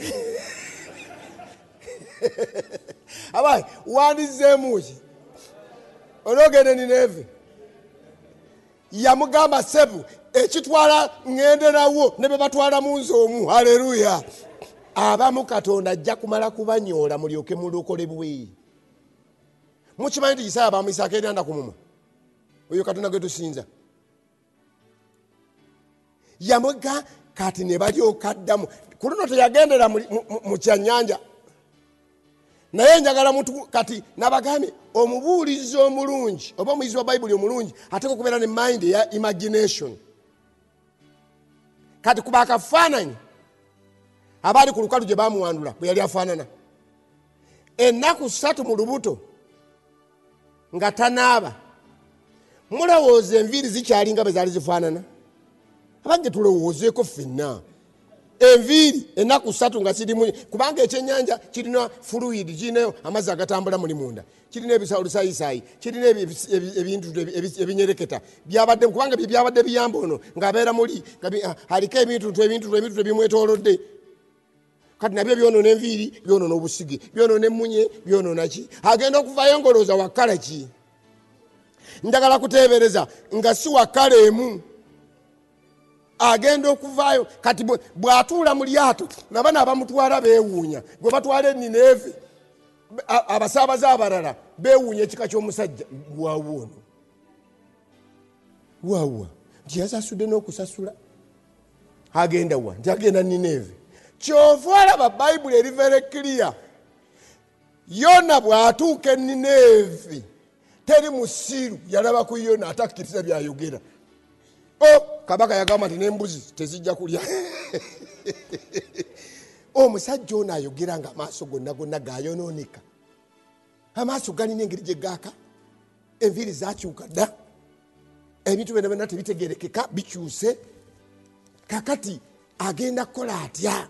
Abayi wandizeemu ki olwogenda Nineve. Yamugamba sebu ekitwala ŋŋenderawo ne be batwala mu nze omu. Haleluya. Abamu Katonda ajja kumala kubanyoola mulyoke mulokolebwe. Mukimanyi nti Isaaya bamuyisako eryanda ku mumwa. Oyo Katonda gwe tusinza. Yamuga kati ne balyoka addamu. Ku luno teyagendera mu kyannyanja. Naye njagala mutu kati nabagambye omubuulizi omulungi oba omuyizi wa Bayibuli omulungi ateeka okubeera ne mind ya imagination. Kati kuba akafaananyi abaali ku lukalu gye baamuwandula bwe yali afaanana. Ennaku 3 mu lubuto nga tanaaba. Mulowooza enviiri zikyalinga bwe zaali zifaanana? Abajje tulowoozeeko ffenna. Enviiri ennaku 3 nga sirimu kubanga ekyennyanja kirina fluid kirinayo amazzi agatambula muli munda. Kirina ebisaalusaayi kirina ebintu ebinyereketa byabadde kubanga byabadde biyamba ono ng'abeera muli aliko ebintu ebimwetoolodde. Kati nabyo byonoona enviiri byonoona obusigi byonoona emmunye byonoona ki. Agenda okuvaayo ngolooza wakkala ki. Njagala kuteebereza nga si wakkala emu. Agenda okuvaayo kati bw'atuula mu lyato nabana abamutwala beewuunya. Gwe batwala e Nineve abasaabaze abalala beewuunya ekika ky'omusajja waawo ono. Waawa nti yasasudde n'okusasula. Agenda wa nti agenda Nineve. Kyova olaba Bayibuli eri very clear. Yona bw'atuuka e Nineve teri musiru yalaba ku Yona atakkiriza byayogera. Kabaka yagamba nti n'embuzi tezijja kulya. Omusajja ono ayogera nga amaaso gonna gayonooneka. Amaaso galina engeri gye gaaka. Enviiri zakyuka dda. Ebintu byonna tebitegerekeka bikyuse. Kakati agenda kukola atya?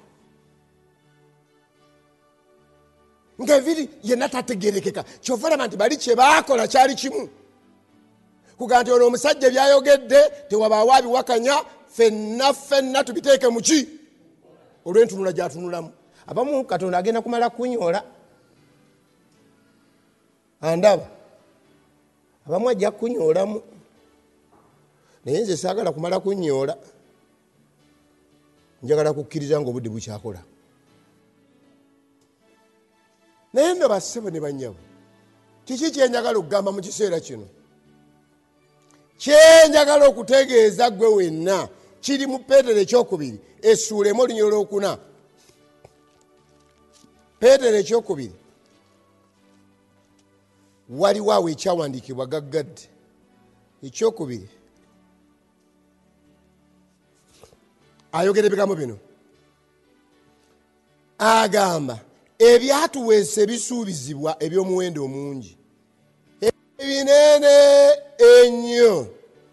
Ng'enviiri yenna tategerekeka. Kyova olaba nti bali kye baakola kyali kimu. kuga nti ono omusajja byayogedde tewabaawo abiwakanya, ffenna tubiteeke muki olw'entunula gyatunulamu. Abamu Katonda agenda kumala kunyoola, andaba abamu ajja kunyoolamu, naye nze saagala kumala kunyoola, njagala kukkiriza ng'obudde bukyakola. Naye nno bassebo ne bannyabo, kiki kyenjagala okugamba mu kiseera kino? Kyenjagala okutegeeza gwe wenna kiri mu Peetero ekyokubiri essuula emu olunyolo lwokuna. Peetero ekyokubiri waliwo awo ekyawandiikibwa gaggadde. Ekyokubiri ayogera ebigambo bino, agamba ebyatuweesa ebisuubizibwa eby'omuwendo omungi, ebinene ennyo,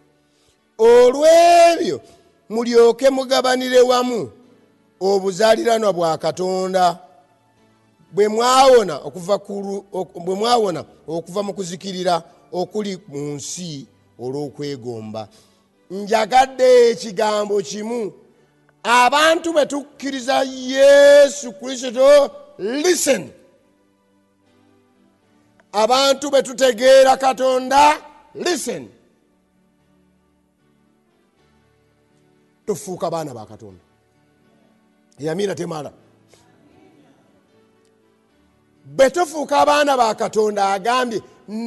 olw'ebyo mulyoke mugabanire wamu obuzaaliranwa bwa Katonda bwe mwawona okuva mu kuzikirira okuli mu nsi olw'okwegomba. Njagadde ekigambo kimu, abantu bwe tukkiriza Yesu Kristo, listen, abantu bwe tutegeera Katonda, listen, tufuuka baana ba Katonda. Yamina temala. Bwe tufuuka abaana ba Katonda, agambye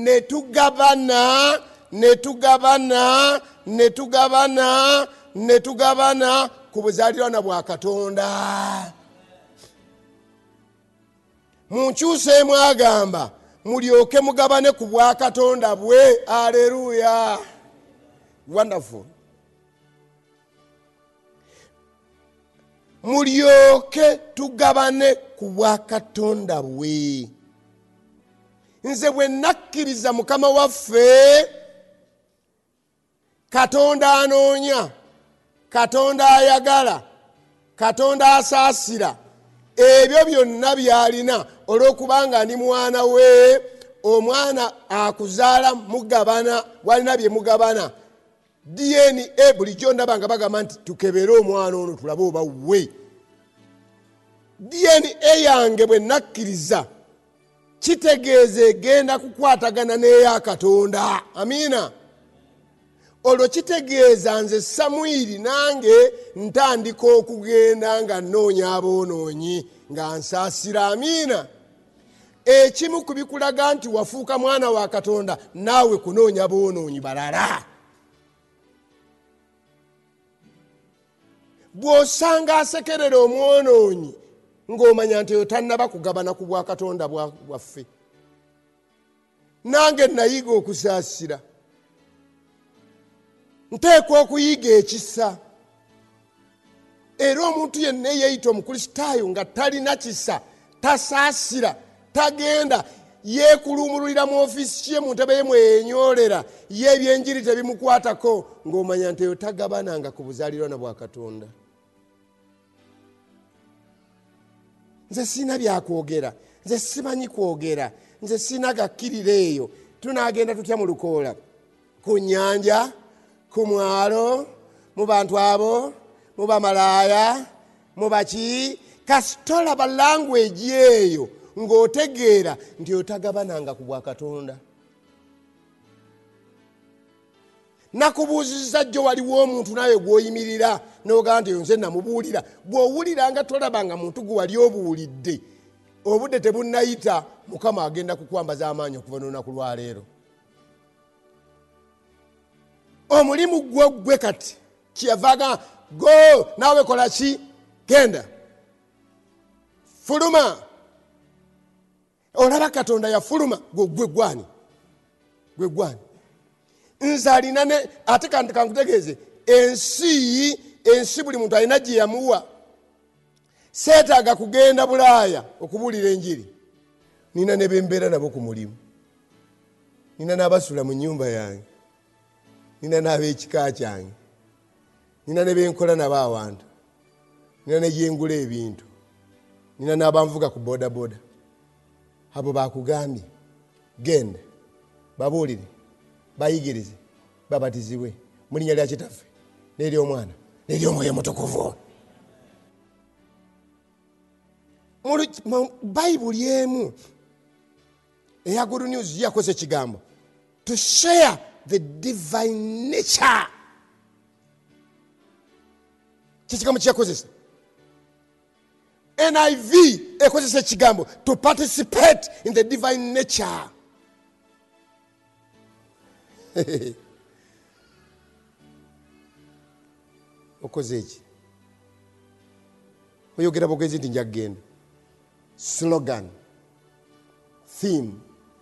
ne tugabana ku buzaaliranwa bwa Katonda. Munkyuseemu agamba mulyoke mugabane ku bwa Katonda bwe. Haleluya, wonderful. Mulyoke tugabane ku bwa Katonda bwe. Nze bwe nakkiriza Mukama waffe, Katonda anoonya, Katonda ayagala, Katonda asaasira, ebyo byonna byalina olw'okubanga ndi mwana we. Omwana akuzaala mugabana, walina bye mugabana. DNA bulijjo ndaba nga bagamba nti tukebere omwana ono tulabe oba we. DNA yange bwe nakkiriza kitegeeza egenda kukwatagana n'eya Katonda. Amiina. Olwo kitegeeza nze Samwiri nange ntandika okugenda nga nnoonya aboonoonyi nga nsaasira. Amiina. Ekimu ku bikulaga nti wafuuka mwana wa Katonda naawe kunoonya boonoonyi balala. Bw'osanga asekerera omwonoonyi ng'omanya nti otannaba kugabana ku bwa Katonda bwaffe. Nange nayiga okusaasira, nteekwa okuyiga ekisa. Era omuntu yenna eyeeyita omukristaayo nga talina kisa, tasaasira, tagenda yeekuluumululira mu ofiisi ye mu ntebe ye mweyenyoolera, ye ebyenjiri tebimukwatako, ng'omanya nti eyo tagabananga ku buzaaliranwa bwa Katonda. Nze sina byakwogera, nze simanyi kwogera, nze sina gakkirira eyo. Tunaagenda tutya mu lukoola? Ku nnyanja, ku mwalo, mu bantu abo, mu bamalaaya, mu baki, kasitolaba language eyo ng'otegeera nti otagabananga ku bwa Katonda. Nakubuuziza jjo waliwo omuntu naye gw'oyimirira n'ogamba nti nze namubuulira. Bw'owuliranga tolabanga muntu gwe wali obuulidde, obudde tebunnayita, Mukama agenda kukwambaza amaanyi okuva n'olunaku lwa leero. Omulimu gwe kati kyeyavaga go naawe kola ki? Genda fuluma. Olaba Katonda yafuluma, gwe gwani? Gwe gwani? Nze alina ne ate kankutegeeze, ensi buli muntu alina gye yamuwa. Seetaaga kugenda Bulaaya okubuulira enjiri. Nina ne bembeera nabo ku mulimu, nina n'abasula mu nnyumba yange, nina n'ab'ekika kyange, nina ne benkola nabo awantu, nina ne gyengula ebintu, nina n'abanvuga ku bodaboda. Abo bakugambye genda babuulire, bayigirize, babatizibwe mu linnya lya Kitaffe n'ery'Omwana n'ery'Omwoyo Mutukuvu. Mu Bayibuli emu eya Good News yakoze ekigambo to share the divine nature. Kikigambo kyakozesa. NIV ekozesa ekigambo to participate in the divine nature. Okoze eki oyogera bogezi nti nja kugenda. Slogan, theme,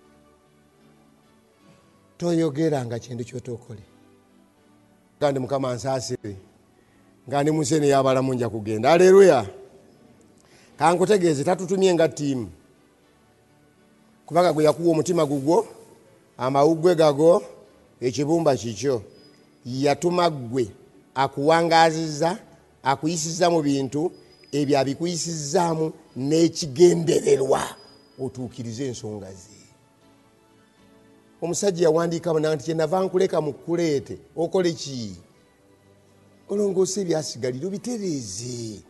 toyogera nga kintu kyotokole. Kandi Mukama ansaasire nga ndi musene y'abalamu nja kugenda. Haleluya. Kankutegeeze tatutumye nga ttiimu kubanga gwe yakuwa omutima gugwo amawuggwe gago ekibumba kikyo yatuma gwe akuwangaziza akuyisiza mu bintu ebyo abikuyisizaamu n'ekigendererwa otuukirize ensonga ze. Omusajja yawandiika nti kyenava nkuleka mukuleete okole ki? Olongoose ebyasigalira obitereeze.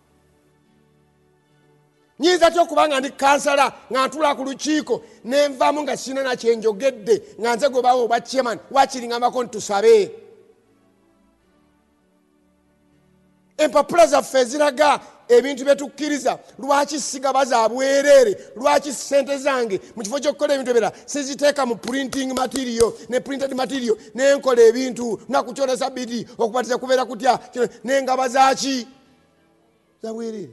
Nyinza ty okuba nga ndi kansala nga ntula ku lukiiko nenvaamu nga sina na kyenjogedde nga nze gwe bawo obwa chairman wakiringambako ntusabe. Empapula zaffe eziraga ebintu byetukkiriza lwaki sigaba za bwereere, lwaki ssente zange mu kifo ky'okukola ebintu ebirala siziteeka mu printing material ne printed material nenkola ebintu naku kyona sabiti okubatiza kubeera kutya n'engaba zaki za bwereere.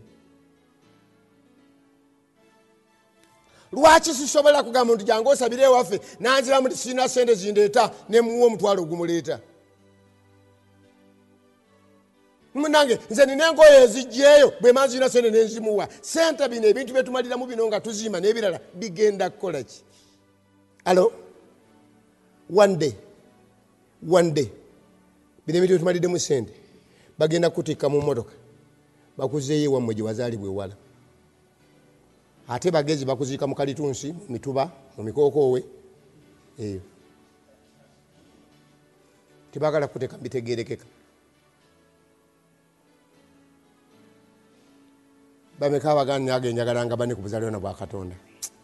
Lwaki sisobola kugamba nti jangu osabire ewaffe nanziramu nti sirina ssente zindeeta ne muwa omutwalo ogumuleeta? Munange nze nina engoye ezijjeeyo bwe manzirina ssente nenzimuwa. Ssente bino ebintu byetumaliramu bino nga tuzima n'ebirala bigenda kukola ki? Alo? One day bino ebintu byetumaliddemu ssente bagenda kutikka mu mmotoka bakuzeeyo ewammwe gye wazaalibwa ewala. Ate bagezi bakuziika mu kalitunsi, mu mituba, mu mikokoowe eyo. Tebagala kuteeka bitegeerekeka. Bameka abagani nage njagalanga bane ku buzaalirwa bwa Katonda.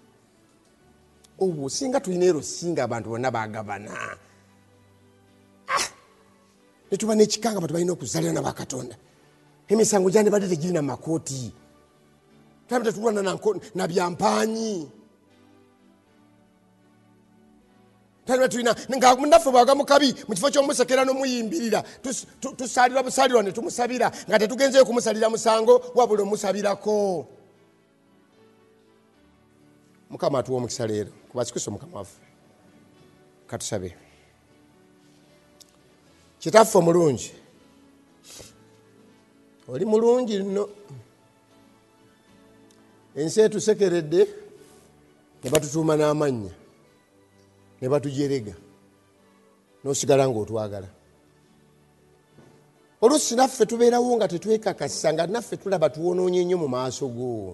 Obu singa tulina ero singa abantu bonna bagabana. Netuba n'ekikanga abantu balina okuzaalirwa bwa Katonda. Emisango gyandi badde tegirina makooti. Tabita tulwana na byampanyi. Tabita tulina nga munaffe bwaga mukabi mu kifo ky'omusekera n'omuyimbirira tusalira busalirwa ne tumusabira nga tetugenzeyo kumusalira musango wabula omusabirako. Mukama atuwa omukisa leero kuba kikuso Mukama waffe. Katusabe. Kitaffe omulungi oli mulungi nno. Ensi etusekeredde ne batutuuma n'amannya ne batujerega n'osigala ng'otwagala. Oluusi naffe tubeerawo nga tetwekakasa nga naffe tulaba tuwonoonye nnyo mu maaso go.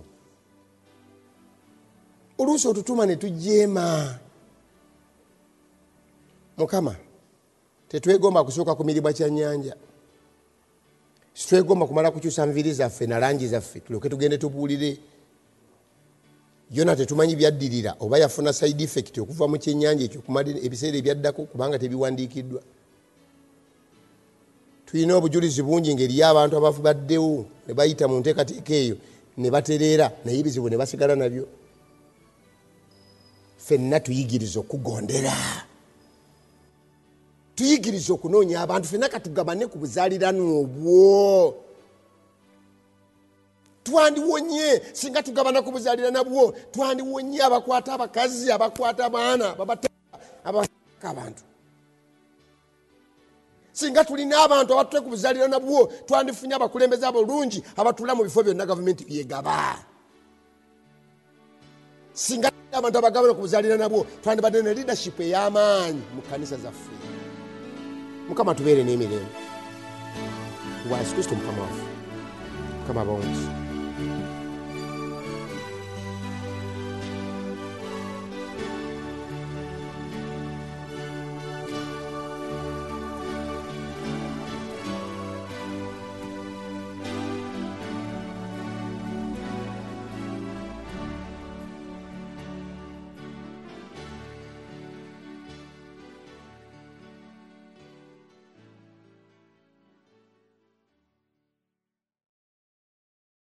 Oluusi otutuuma ne tujeema. Mukama tetwegomba kusooka ku miribwa kya nnyanja. Situegomba kumala kukyusa nviri zaffe na langi zaffe tulyoke tugende tubuulire. Yona tetumanyi byaddirira oba yafuna side effect okuva mu kyennyanja ekyo kumala ebiseera ebyaddako kubanga tebiwandiikiddwa. Tulina obujulizi bungi ngeri y'abantu abavubaddewo ne bayita mu nteekateeka eyo ne batereera naye ebizibu ne basigala nabyo. Ffenna tuyigiriza okugondera. Tuyigiriza okunoonya abantu ffenna katugabane ku buzaalirano obwo. Twandiwonye singa tugabana ku buzaalirana bwo twandiwonye abakwata abakazi abakwata abaana abaka abantu. Singa tulina abantu abatute ku buzaalirana bwo twandifunye abakulembeze abalungi abatula mu bifo byonna gavumenti byegaba. Singa abantu abagabana ku buzaalirana bwo twandibadde ne leadership ey'amaanyi mu kanisa zaffe. Mukama tubeere n'emirembe. Wa Yesu Kristo Mukama waffe. Mukama abawonye.